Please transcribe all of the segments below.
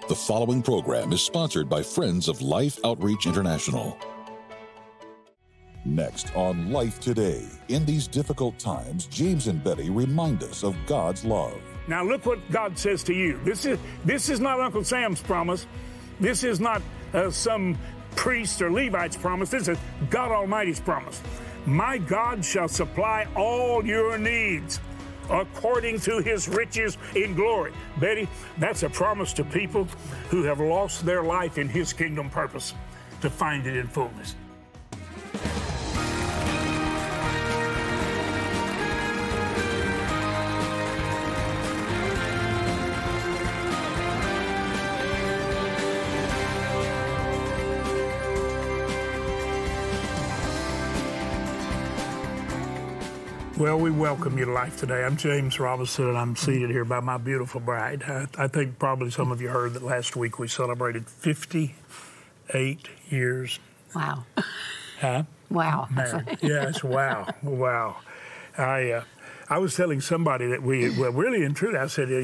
The following program is sponsored by Friends of Life Outreach International. Next on Life Today, in these difficult times, James and Betty remind us of God's love. Now look what God says to you. This is not Uncle Sam's promise. This is not some priest or Levite's promise. This is God Almighty's promise. My God shall supply all your needs according to his riches in glory. Betty, that's a promise to people who have lost their life in his kingdom purpose to find it in fullness. Well, we welcome you to Life Today. I'm James Robinson, and I'm seated here by my beautiful bride. I think probably some of you heard that last week we celebrated 58 years. Wow. Huh? Wow. Yes, wow. Wow. I was telling somebody that really and truly, I said,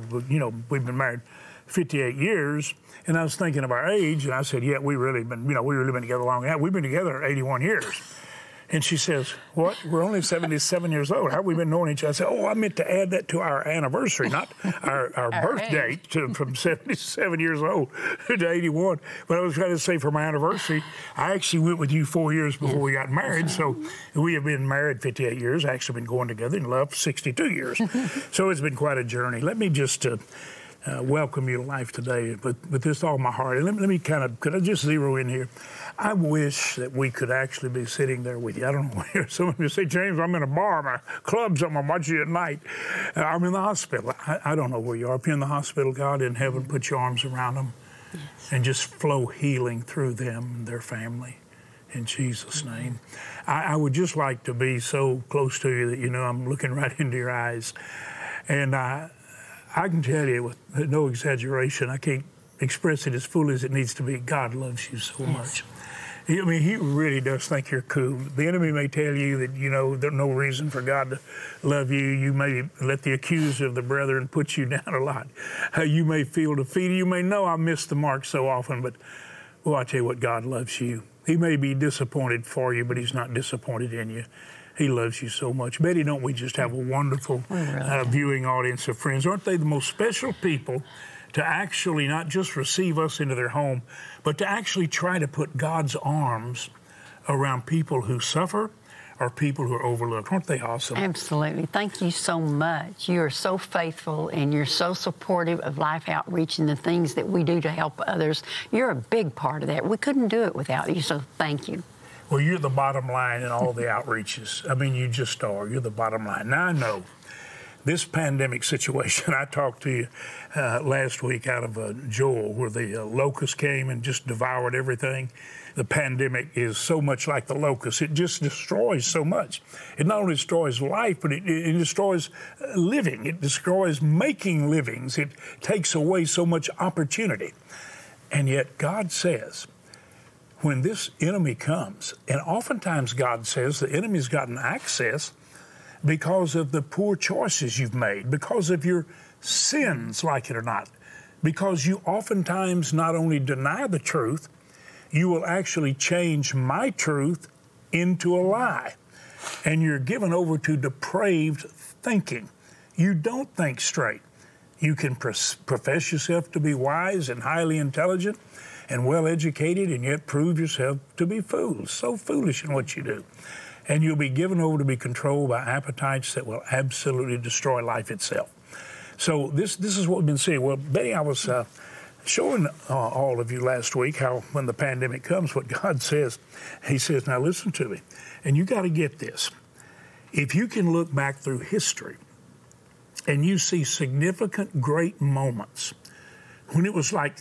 we've been married 58 years, and I was thinking of our age, and I said, yeah, we've really been together long. Yeah, we've been together 81 years. And she says, what? We're only 77 years old. How have we been knowing each other? I said, I meant to add that to our anniversary, not our birth date from 77 years old to 81. But I was trying to say for my anniversary, I actually went with you 4 years before we got married. So we have been married 58 years, actually been going together in love 62 years. So it's been quite a journey. Let me just welcome you to Life Today with this all my heart. And let me could I just zero in here? I wish that we could actually be sitting there with you. I don't know where some of you say, James, I'm in a bar, my club, something, I'm watching you at night. I'm in the hospital. I don't know where you are. If you're in the hospital, God in heaven, put your arms around them and just flow healing through them and their family. In Jesus' name. I would just like to be so close to you that I'm looking right into your eyes. And I can tell you with no exaggeration, I can't express it as fully as it needs to be. God loves you so much. I mean, he really does think you're cool. The enemy may tell you that, there's no reason for God to love you. You may let the accuser of the brethren put you down a lot. You may feel defeated. You may know I missed the mark so often, but, I tell you what, God loves you. He may be disappointed for you, but he's not disappointed in you. He loves you so much. Betty, don't we just have a wonderful viewing audience of friends? Aren't they the most special people to actually not just receive us into their home, but to actually try to put God's arms around people who suffer or people who are overlooked? Aren't they awesome? Absolutely. Thank you so much. You are so faithful, and you're so supportive of Life Outreach and the things that we do to help others. You're a big part of that. We couldn't do it without you, so thank you. Well, you're the bottom line in all the outreaches. I mean, you just are. You're the bottom line. Now, I know this pandemic situation, I talked to you last week out of Joel, where the locust came and just devoured everything. The pandemic is so much like the locust. It just destroys so much. It not only destroys life, but it destroys living. It destroys making livings. It takes away so much opportunity. And yet God says, when this enemy comes, and oftentimes God says the enemy's gotten access because of the poor choices you've made, because of your sins, like it or not, because you oftentimes not only deny the truth, you will actually change my truth into a lie. And you're given over to depraved thinking. You don't think straight. You can profess yourself to be wise and highly intelligent and well-educated, and yet prove yourself to be fools, so foolish in what you do. And you'll be given over to be controlled by appetites that will absolutely destroy life itself. So this is what we've been seeing. Well, Betty, I was showing all of you last week how when the pandemic comes, what God says, he says, now listen to me, and you got to get this. If you can look back through history and you see significant great moments when it was like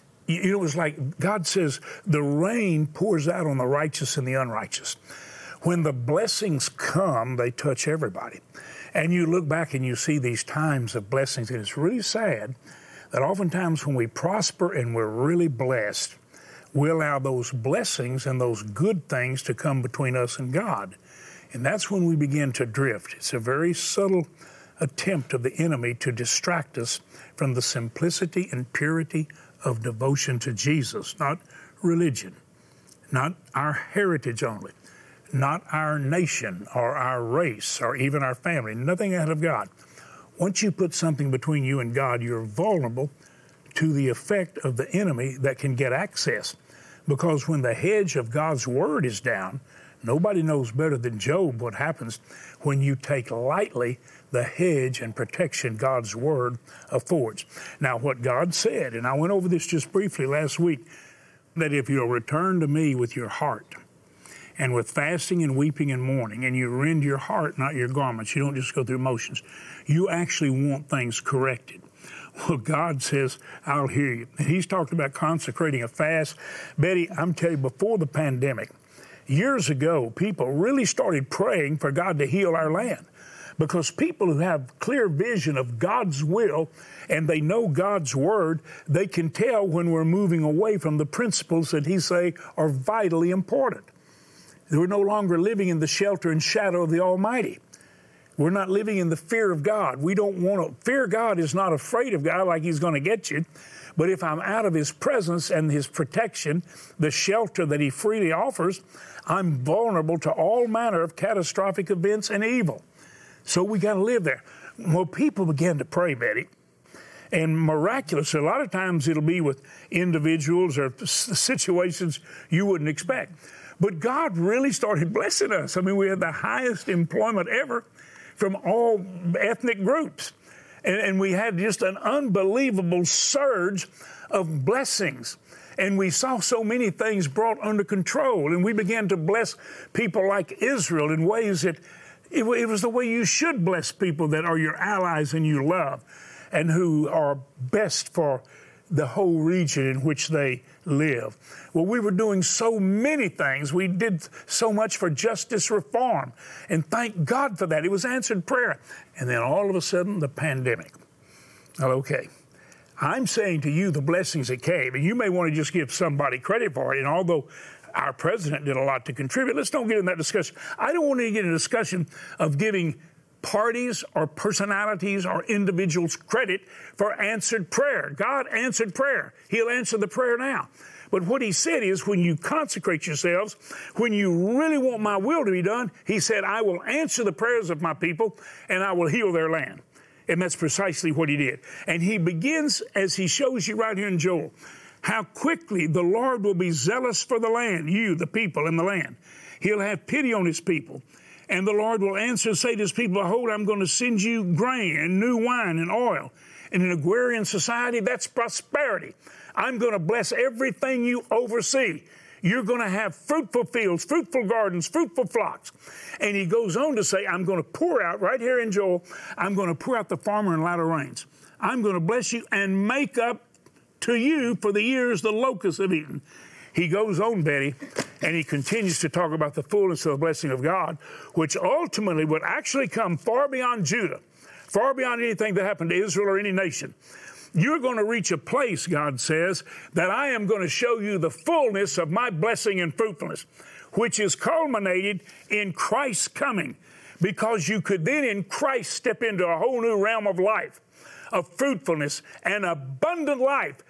God says the rain pours out on the righteous and the unrighteous. When the blessings come, they touch everybody. And you look back and you see these times of blessings, and it's really sad that oftentimes when we prosper and we're really blessed, we allow those blessings and those good things to come between us and God. And that's when we begin to drift. It's a very subtle attempt of the enemy to distract us from the simplicity and purity of devotion to Jesus, not religion, not our heritage only, not our nation or our race or even our family, nothing out of God. Once you put something between you and God, you're vulnerable to the effect of the enemy that can get access. Because when the hedge of God's word is down, nobody knows better than Job what happens when you take lightly the hedge and protection God's word affords. Now, what God said, and I went over this just briefly last week, that if you'll return to me with your heart and with fasting and weeping and mourning, and you rend your heart, not your garments, you don't just go through motions, you actually want things corrected. Well, God says, I'll hear you. And he's talked about consecrating a fast. Betty, I'm telling you, before the pandemic, years ago, people really started praying for God to heal our land. Because people who have clear vision of God's will and they know God's word, they can tell when we're moving away from the principles that he say are vitally important. We're no longer living in the shelter and shadow of the Almighty. We're not living in the fear of God. We don't want to. Fear God is not afraid of God like he's going to get you. But if I'm out of his presence and his protection, the shelter that he freely offers, I'm vulnerable to all manner of catastrophic events and evil. So we got to live there. Well, people began to pray, Betty, and miraculously, a lot of times it'll be with individuals or situations you wouldn't expect. But God really started blessing us. I mean, we had the highest employment ever from all ethnic groups. And we had just an unbelievable surge of blessings. And we saw so many things brought under control. And we began to bless people like Israel in ways that it was the way you should bless people that are your allies and you love and who are best for the whole region in which they live. Well, we were doing so many things. We did so much for justice reform, and thank God for that. It was answered prayer. And then all of a sudden, the pandemic. Well, okay, I'm saying to you the blessings that came, and you may want to just give somebody credit for it, and although our president did a lot to contribute, let's don't get in that discussion. I don't want to get in a discussion of giving parties or personalities or individuals credit for answered prayer. God answered prayer. He'll answer the prayer now. But what he said is when you consecrate yourselves, when you really want my will to be done, he said, I will answer the prayers of my people and I will heal their land. And that's precisely what he did. And he begins, as he shows you right here in Joel, how quickly the Lord will be zealous for the land, you, the people in the land. He'll have pity on his people. And the Lord will answer and say to his people, behold, I'm going to send you grain and new wine and oil. In an agrarian society, that's prosperity. I'm going to bless everything you oversee. You're going to have fruitful fields, fruitful gardens, fruitful flocks. And he goes on to say, I'm going to pour out, right here in Joel, I'm going to pour out the former and latter rains. I'm going to bless you and make up to you for the years the locusts have eaten. He goes on, Betty, and he continues to talk about the fullness of the blessing of God, which ultimately would actually come far beyond Judah, far beyond anything that happened to Israel or any nation. You're going to reach a place, God says, that I am going to show you the fullness of my blessing and fruitfulness, which is culminated in Christ's coming, because you could then in Christ step into a whole new realm of life, of fruitfulness and abundant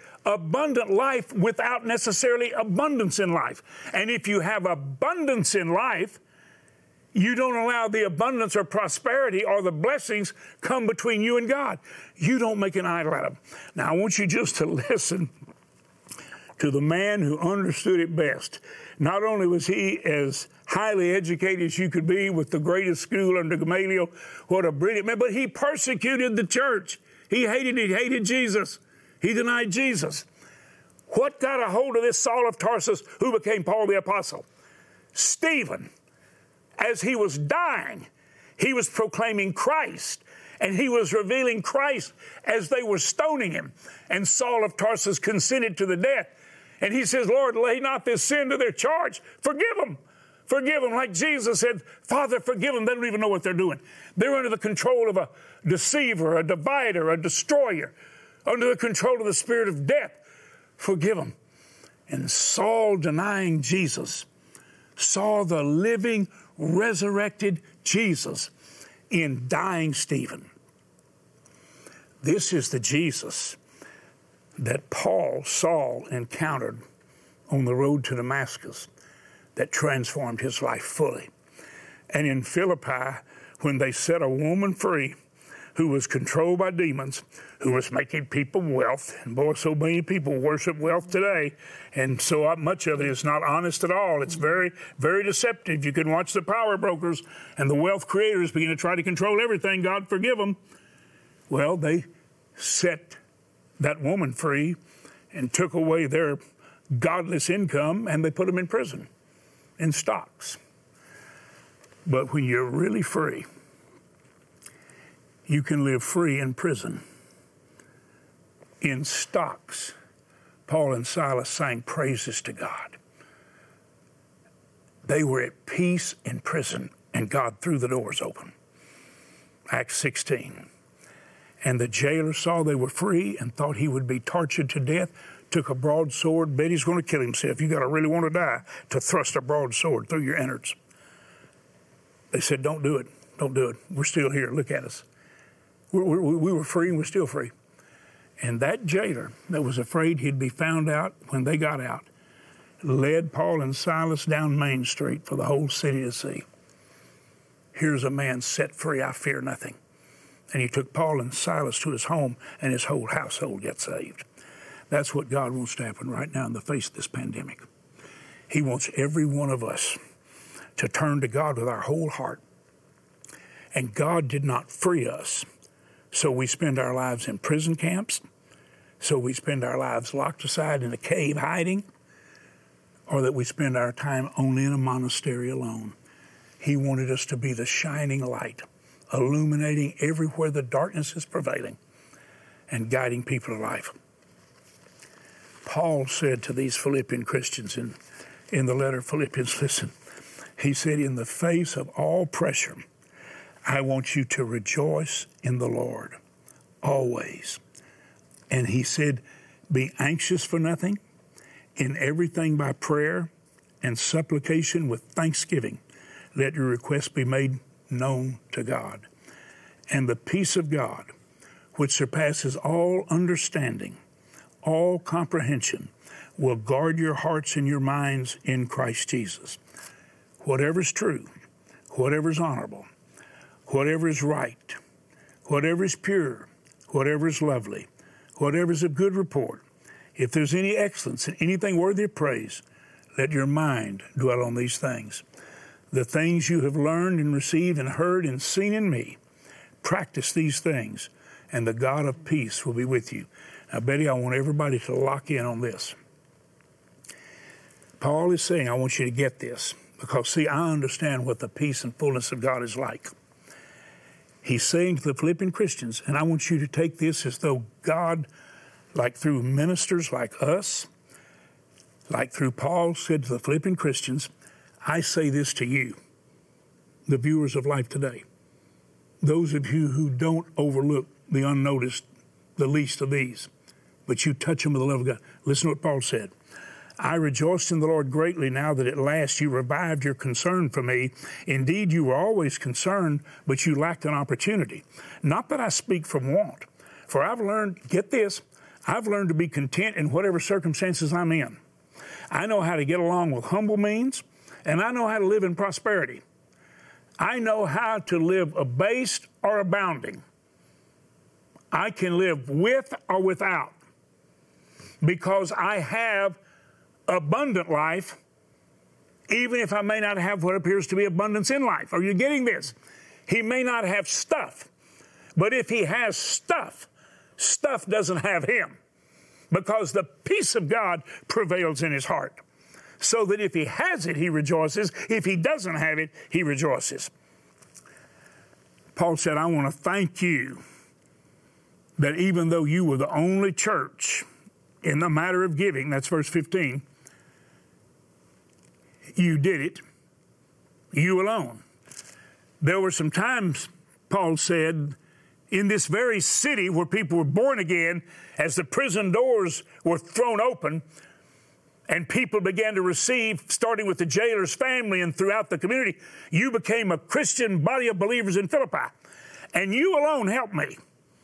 life without necessarily abundance in life. And if you have abundance in life, you don't allow the abundance or prosperity or the blessings come between you and God. You don't make an idol out of them. Now, I want you just to listen to the man who understood it best. Not only was he as highly educated as you could be with the greatest school under Gamaliel, what a brilliant man, but he persecuted the church. He hated Jesus. He denied Jesus. What got a hold of this Saul of Tarsus who became Paul the Apostle? Stephen. As he was dying, he was proclaiming Christ, and he was revealing Christ as they were stoning him. And Saul of Tarsus consented to the death. And he says, Lord, lay not this sin to their charge. Forgive them. Forgive them. Like Jesus said, Father, forgive them. They don't even know what they're doing. They're under the control of a deceiver, a divider, a destroyer, under the control of the spirit of death. Forgive them. And Saul, denying Jesus, saw the living, resurrected Jesus in dying Stephen. This is the Jesus that Saul encountered on the road to Damascus that transformed his life fully. And in Philippi, when they set a woman free who was controlled by demons, who was making people wealth, and boy, so many people worship wealth today, and so much of it is not honest at all. It's very, very deceptive. You can watch the power brokers and the wealth creators begin to try to control everything. God forgive them. Well, they set that woman free and took away their godless income, and they put them in prison, in stocks. But when you're really free, you can live free in prison, in stocks. Paul and Silas sang praises to God. They were at peace in prison, and God threw the doors open. Acts 16. And the jailer saw they were free and thought he would be tortured to death, took a broadsword, bet he's going to kill himself. You got to really want to die to thrust a broadsword through your innards. They said, don't do it. Don't do it. We're still here. Look at us. We were free and we're still free. And that jailer that was afraid he'd be found out when they got out led Paul and Silas down Main Street for the whole city to see. Here's a man set free, I fear nothing. And he took Paul and Silas to his home, and his whole household got saved. That's what God wants to happen right now in the face of this pandemic. He wants every one of us to turn to God with our whole heart. And God did not free us so we spend our lives in prison camps, so we spend our lives locked aside in a cave hiding, or that we spend our time only in a monastery alone. He wanted us to be the shining light, illuminating everywhere the darkness is prevailing and guiding people to life. Paul said to these Philippian Christians in the letter of Philippians, listen, he said, in the face of all pressure, I want you to rejoice in the Lord always. And he said, be anxious for nothing, in everything by prayer and supplication with thanksgiving, let your requests be made known to God. And the peace of God, which surpasses all understanding, all comprehension, will guard your hearts and your minds in Christ Jesus. Whatever's true, whatever's honorable, whatever is right, whatever is pure, whatever is lovely, whatever is of good report, if there's any excellence and anything worthy of praise, let your mind dwell on these things. The things you have learned and received and heard and seen in me, practice these things, and the God of peace will be with you. Now, Betty, I want everybody to lock in on this. Paul is saying, I want you to get this, because, see, I understand what the peace and fullness of God is like. He's saying to the Philippian Christians, and I want you to take this as though God, like through ministers like us, like through Paul said to the Philippian Christians, I say this to you, the viewers of Life Today, those of you who don't overlook the unnoticed, the least of these, but you touch them with the love of God. Listen to what Paul said. I rejoiced in the Lord greatly now that at last you revived your concern for me. Indeed, you were always concerned, but you lacked an opportunity. Not that I speak from want, for I've learned, get this, I've learned to be content in whatever circumstances I'm in. I know how to get along with humble means, and I know how to live in prosperity. I know how to live abased or abounding. I can live with or without, because I have abundant life, even if I may not have what appears to be abundance in life. Are you getting this? He may not have stuff, but if he has stuff, stuff doesn't have him, because the peace of God prevails in his heart. So that if he has it, he rejoices. If he doesn't have it, he rejoices. Paul said, I want to thank you that even though you were the only church in the matter of giving, that's verse 15, you did it, you alone. There were some times, Paul said, in this very city where people were born again, as the prison doors were thrown open, and people began to receive, starting with the jailer's family and throughout the community, you became a Christian body of believers in Philippi. And you alone helped me.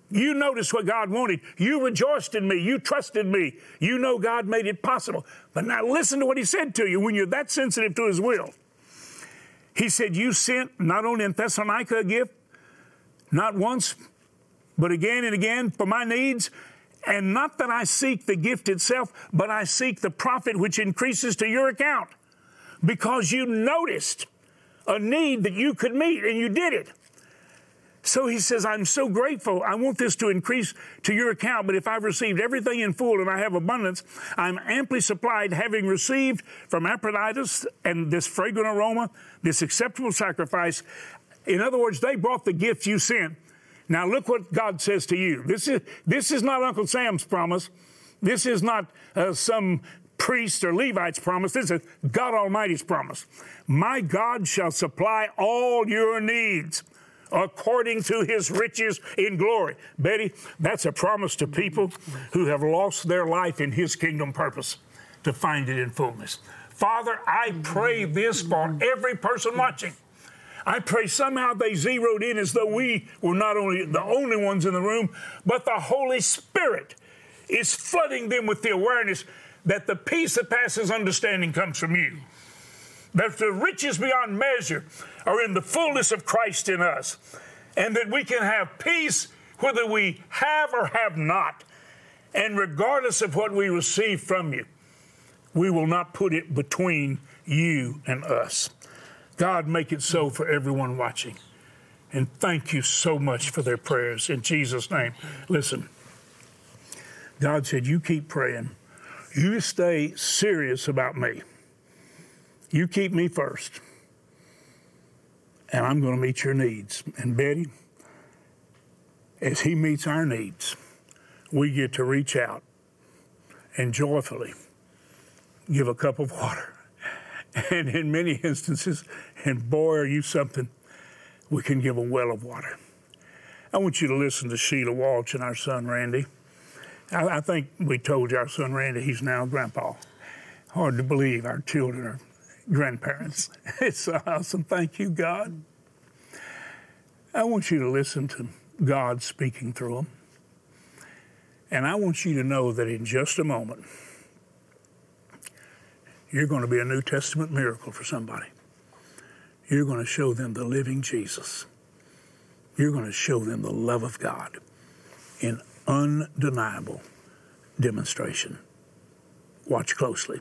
You noticed what God wanted. You rejoiced in me. You trusted me. You know God made it possible. But now listen to what he said to you when you're that sensitive to his will. He said, you sent not only in Thessalonica a gift, not once, but again and again for my needs. And not that I seek the gift itself, but I seek the profit which increases to your account. Because you noticed a need that you could meet, and you did it. So he says, I'm so grateful. I want this to increase to your account, but if I've received everything in full and I have abundance, I'm amply supplied, having received from Epaphroditus and this fragrant aroma, this acceptable sacrifice. In other words, they brought the gift you sent. Now look what God says to you. This is not Uncle Sam's promise. This is not some priest or Levite's promise. This is God Almighty's promise. My God shall supply all your needs according to his riches in glory. Betty, that's a promise to people who have lost their life in his kingdom purpose, to find it in fullness. Father, I pray this for every person watching. I pray somehow they zeroed in as though we were not only the only ones in the room, but the Holy Spirit is flooding them with the awareness that the peace that passes understanding comes from you. That the riches beyond measure are in the fullness of Christ in us. And that we can have peace whether we have or have not. And regardless of what we receive from you, we will not put it between you and us. God, make it so for everyone watching. And thank you so much for their prayers. In Jesus' name. Listen, God said, you keep praying. You stay serious about me. You keep me first, and I'm going to meet your needs. And Betty, as he meets our needs, we get to reach out and joyfully give a cup of water. And in many instances, and boy, are you something, we can give a well of water. I want you to listen to Sheila Walsh and our son, Randy. I think we told you our son, Randy, he's now a grandpa. Hard to believe our children are grandparents. It's awesome. Thank you, God. I want you to listen to God speaking through them. And I want you to know that in just a moment, you're going to be a New Testament miracle for somebody. You're going to show them the living Jesus. You're going to show them the love of God in undeniable demonstration. Watch closely.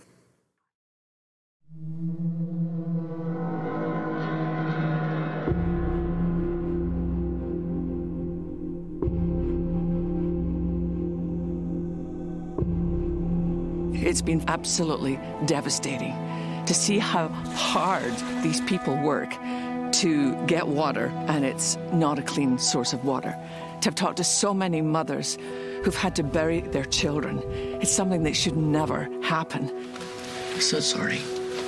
It's been absolutely devastating to see how hard these people work to get water, and it's not a clean source of water. To have talked to so many mothers who've had to bury their children, it's something that should never happen. So sorry.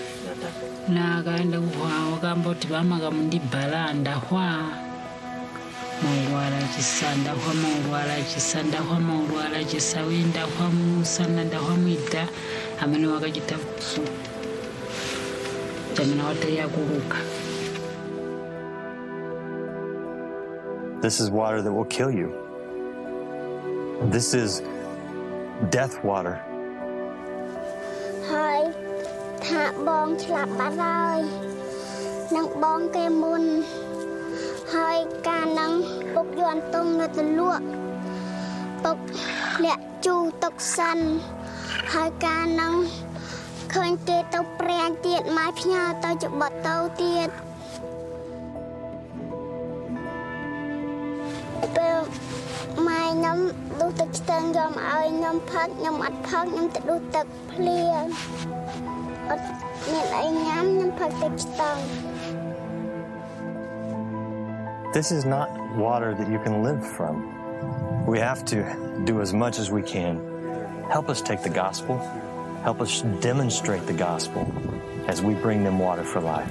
This is water that will kill you. This is death water. Hi, tha bong chlap ba rồi. Nang bong ke mun. Hi, ca nang bốc doan tông na lụa. Bốc lẹ chu tộc san. Hi, ca nang khơi ke tàu prang tiệt mai phia tàu chụp bọt tàu tiệt. Mai nhóm đu tực chân dòm ơi nhóm phát nhóm ắt phát nhóm tự đu tực liền nên ấy nhóm phát tực chân. This is not water that you can live from. We have to do as much as we can. Help us take the gospel. Help us demonstrate the gospel as we bring them water for life.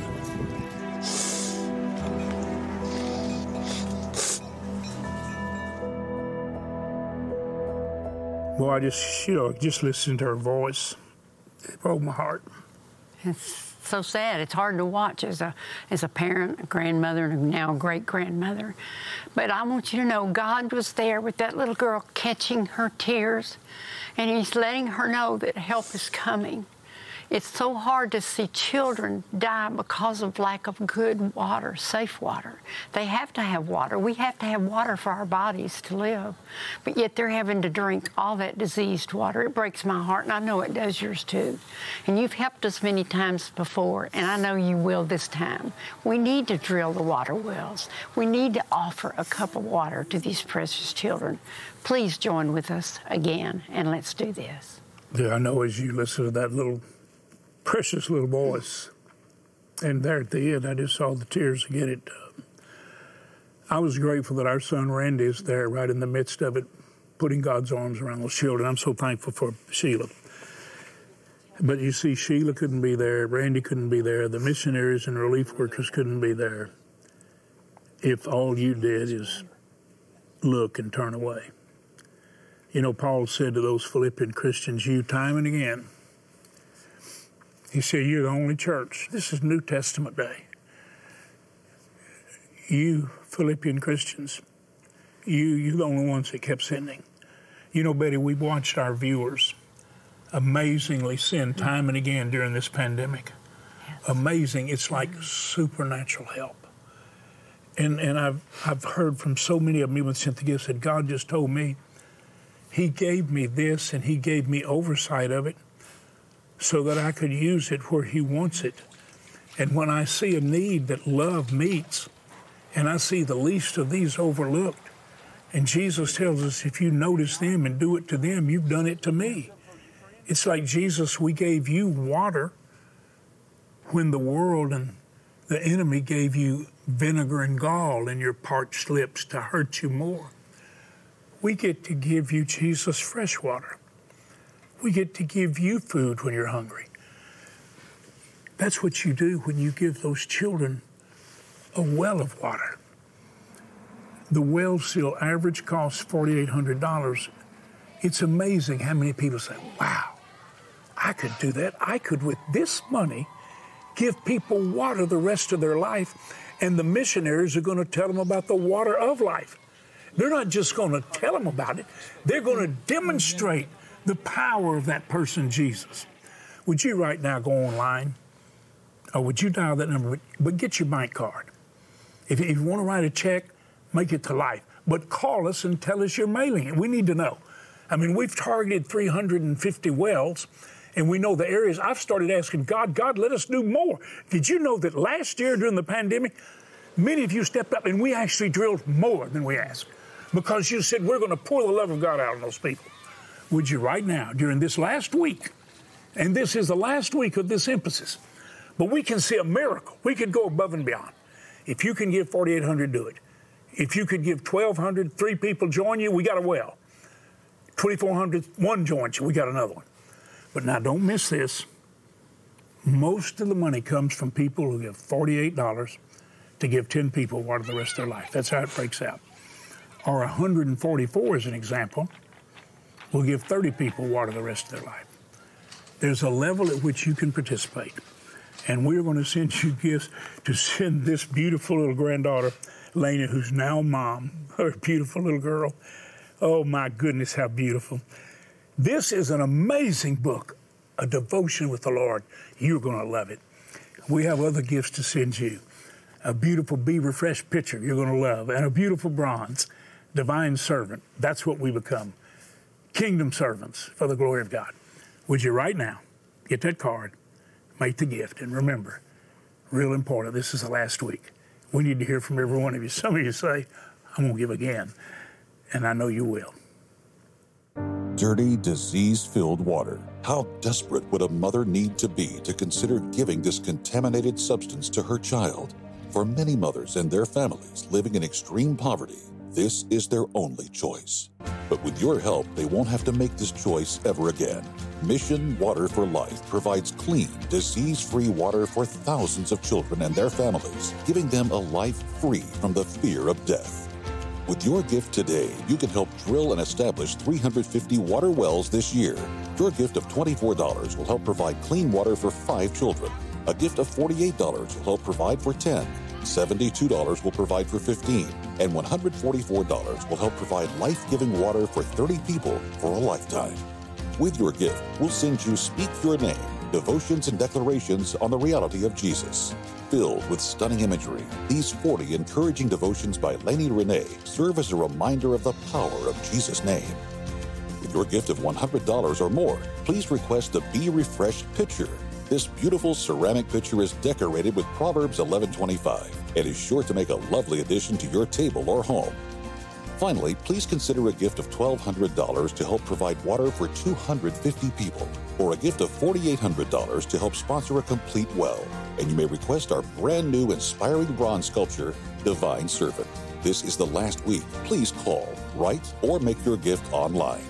Boy, I just listen to her voice. It broke my heart. It's It's so sad. It's hard to watch as a parent, a grandmother, and now a great-grandmother. But I want you to know God was there with that little girl catching her tears, and He's letting her know that help is coming. It's so hard to see children die because of lack of good water, safe water. They have to have water. We have to have water for our bodies to live. But yet they're having to drink all that diseased water. It breaks my heart, and I know it does yours too. And you've helped us many times before, and I know you will this time. We need to drill the water wells. We need to offer a cup of water to these precious children. Please join with us again, and let's do this. Yeah, I know as you listen to that little precious little voice, and there at the end, I just saw the tears again. I was grateful that our son Randy is there right in the midst of it, putting God's arms around those children. I'm so thankful for Sheila. But you see, Sheila couldn't be there, Randy couldn't be there, the missionaries and relief workers couldn't be there if all you did is look and turn away. You know, Paul said to those Philippian Christians, you time and again, he said, you're the only church. This is New Testament day. You Philippian Christians, you're the only ones that kept sending. You know, Betty, we've watched our viewers amazingly send time and again during this pandemic. Yes. Amazing. It's like supernatural help. And I've heard from so many of them, even since the gift said, God just told me, He gave me this and He gave me oversight of it, so that I could use it where He wants it. And when I see a need that love meets, and I see the least of these overlooked, and Jesus tells us, if you notice them and do it to them, you've done it to me. It's like, Jesus, we gave you water when the world and the enemy gave you vinegar and gall in your parched lips to hurt you more. We get to give you, Jesus, fresh water. We get to give you food when you're hungry. That's what you do when you give those children a well of water. The well still average costs $4,800. It's amazing how many people say, wow, I could do that. I could, with this money, give people water the rest of their life, and the missionaries are going to tell them about the water of life. They're not just going to tell them about it. They're going to demonstrate the power of that person, Jesus. Would you right now go online, or would you dial that number, but get your bank card. If you want to write a check, make it to Life. But call us and tell us you're mailing it. We need to know. I mean, we've targeted 350 wells, and we know the areas. I've started asking God, let us do more. Did you know that last year during the pandemic, many of you stepped up, and we actually drilled more than we asked, because you said we're going to pour the love of God out on those people. Would you right now, during this last week, and this is the last week of this emphasis, but we can see a miracle. We could go above and beyond. If you can give 4,800, do it. If you could give 1,200, 3 people join you, we got a well. 2,400, 1 joins you, we got another one. But now don't miss this. Most of the money comes from people who give $48 to give 10 people water the rest of their life. That's how it breaks out. Or 144, as an example, will give 30 people water the rest of their life. There's a level at which you can participate. And we're going to send you gifts to send this beautiful little granddaughter, Lena, who's now mom, her beautiful little girl. Oh, my goodness, how beautiful. This is an amazing book, a devotion with the Lord. You're going to love it. We have other gifts to send you. A beautiful Be Refreshed picture you're going to love, and a beautiful bronze, Divine Servant. That's what we become. Kingdom servants for the glory of God. Would you right now get that card, make the gift, and remember, real important, this is the last week. We need to hear from every one of you. Some of you say, I'm going to give again, and I know you will. Dirty, disease-filled water. How desperate would a mother need to be to consider giving this contaminated substance to her child? For many mothers and their families living in extreme poverty, this is their only choice. But with your help, they won't have to make this choice ever again. Mission Water for Life provides clean, disease-free water for thousands of children and their families, giving them a life free from the fear of death. With your gift today, you can help drill and establish 350 water wells this year. Your gift of $24 will help provide clean water for 5 children. A gift of $48 will help provide for 10. $72 will provide for 15, and $144 will help provide life-giving water for 30 people for a lifetime. With your gift, we'll send you Speak Your Name, devotions and declarations on the reality of Jesus. Filled with stunning imagery, these 40 encouraging devotions by Lainey Renee serve as a reminder of the power of Jesus' name. With your gift of $100 or more, please request the Be Refreshed pitcher. This beautiful ceramic pitcher is decorated with Proverbs 11:25 and is sure to make a lovely addition to your table or home. Finally, please consider a gift of $1,200 to help provide water for 250 people, or a gift of $4,800 to help sponsor a complete well. And you may request our brand new inspiring bronze sculpture, Divine Servant. This is the last week. Please call, write, or make your gift online.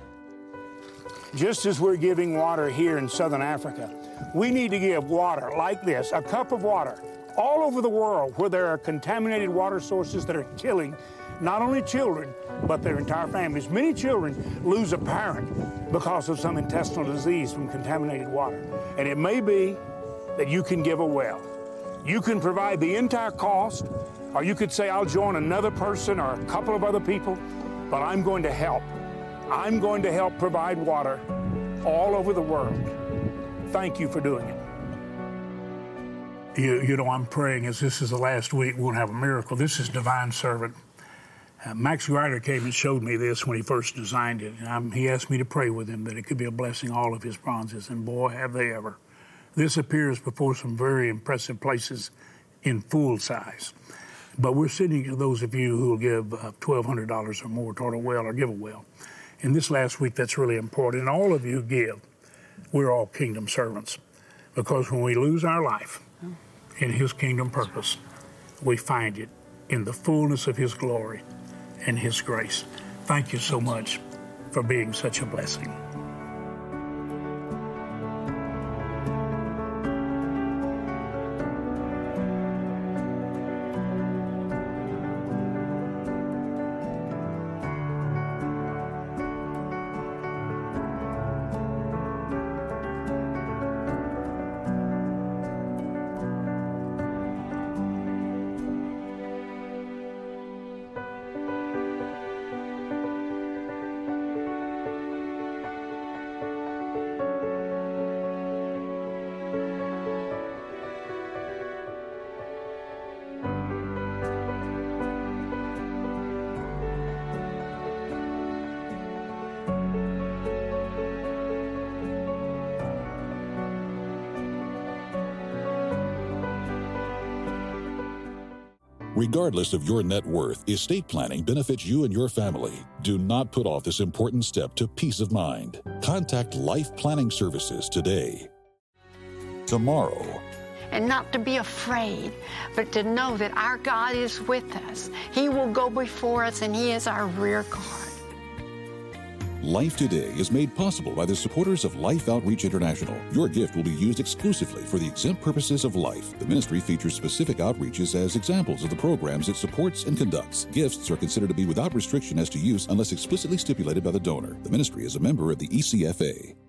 Just as we're giving water here in Southern Africa, we need to give water like this, a cup of water, all over the world where there are contaminated water sources that are killing not only children, but their entire families. Many children lose a parent because of some intestinal disease from contaminated water. And it may be that you can give a well. You can provide the entire cost, or you could say, I'll join another person or a couple of other people, but I'm going to help. I'm going to help provide water all over the world. Thank you for doing it. You know, I'm praying as this is the last week, we'll have a miracle. This is Divine Servant. Max Ryder came and showed me this when he first designed it. He asked me to pray with him that it could be a blessing, all of his bronzes, and boy, have they ever. This appears before some very impressive places in full size. But we're sending to those of you who will give $1,200 or more toward a well or give a well. And this last week, that's really important. And all of you give. We're all kingdom servants. Because when we lose our life in his kingdom purpose, we find it in the fullness of his glory and his grace. Thank you so much for being such a blessing. Regardless of your net worth, estate planning benefits you and your family. Do not put off this important step to peace of mind. Contact Life Planning Services today. Tomorrow. And not to be afraid, but to know that our God is with us. He will go before us, and he is our rear guard. Life Today is made possible by the supporters of Life Outreach International. Your gift will be used exclusively for the exempt purposes of life. The ministry features specific outreaches as examples of the programs it supports and conducts. Gifts are considered to be without restriction as to use unless explicitly stipulated by the donor. The ministry is a member of the ECFA.